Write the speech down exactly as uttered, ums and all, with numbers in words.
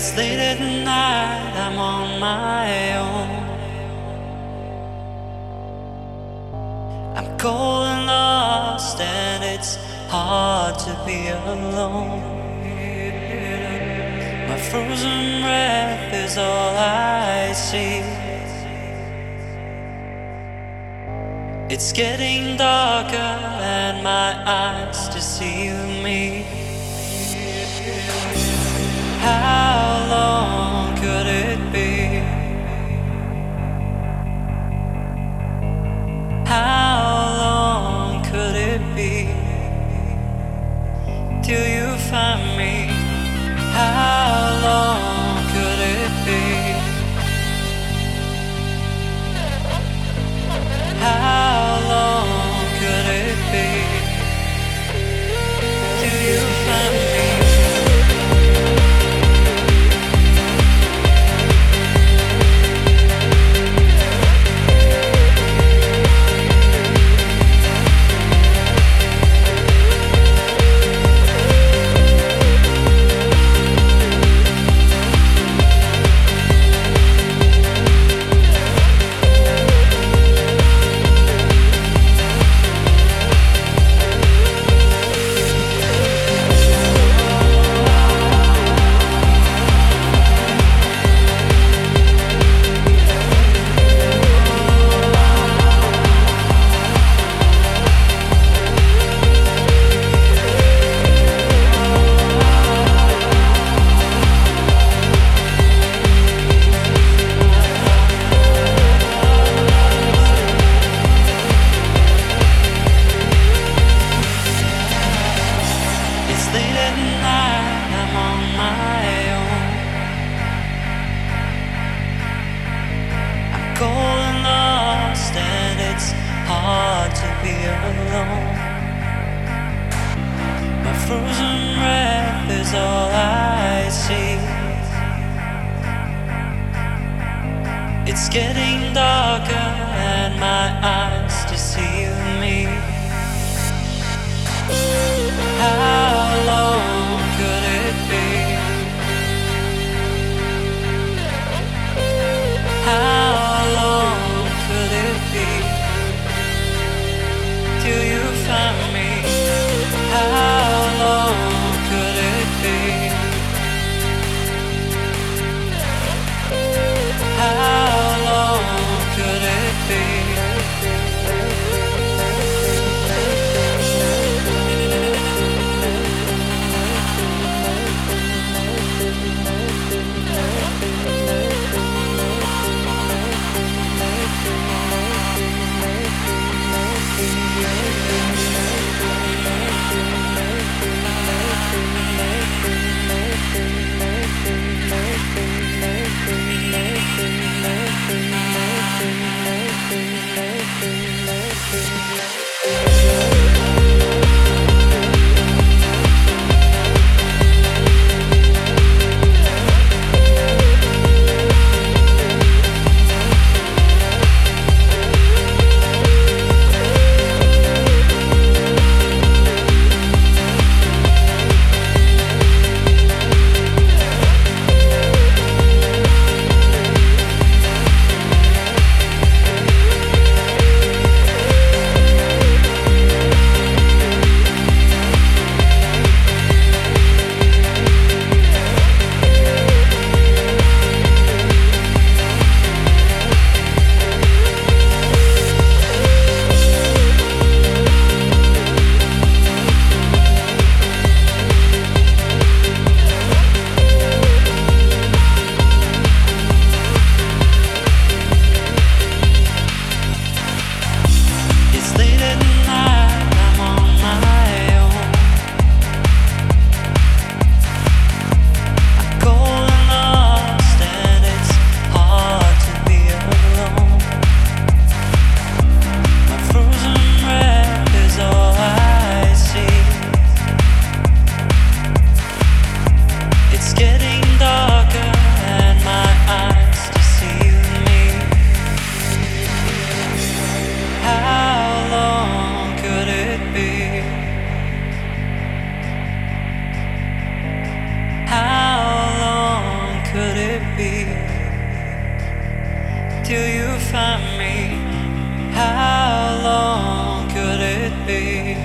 It's late at night, I'm on my own. I'm cold and lost, and it's hard to be alone. My frozen breath is all I see. It's getting darker, and my eyes deceive me. How long could it be? How long could it be till you find me? How long could it be? How long could it be till you find me? It's getting darker, and my eyes deceive me. How long could it be? How long could it be till you find me? How long could it be? How long find me? How long could it be?